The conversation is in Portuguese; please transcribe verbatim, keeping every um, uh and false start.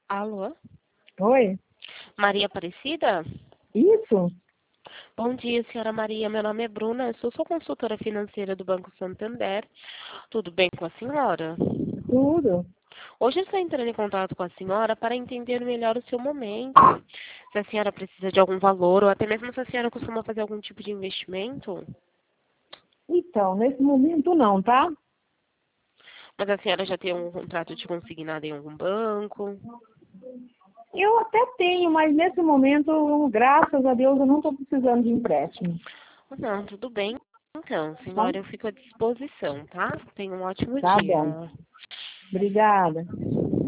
Alô? Oi? Maria Aparecida? Isso? Bom dia, senhora Maria. Meu nome é Bruna. Eu sou sua consultora financeira do Banco Santander. Tudo bem com a senhora? Tudo. Hoje eu estou entrando em contato com a senhora para entender melhor o seu momento. Se a senhora precisa de algum valor ou até mesmo se a senhora costuma fazer algum tipo de investimento. Então, nesse momento não, tá? Mas a senhora já tem um contrato de consignado em algum banco? Eu até tenho, mas nesse momento, graças a Deus, eu não estou precisando de empréstimo. Não, tudo bem. Então, Tá? senhora, eu fico à disposição, tá? Tenha um ótimo Tá bom. dia. Obrigada.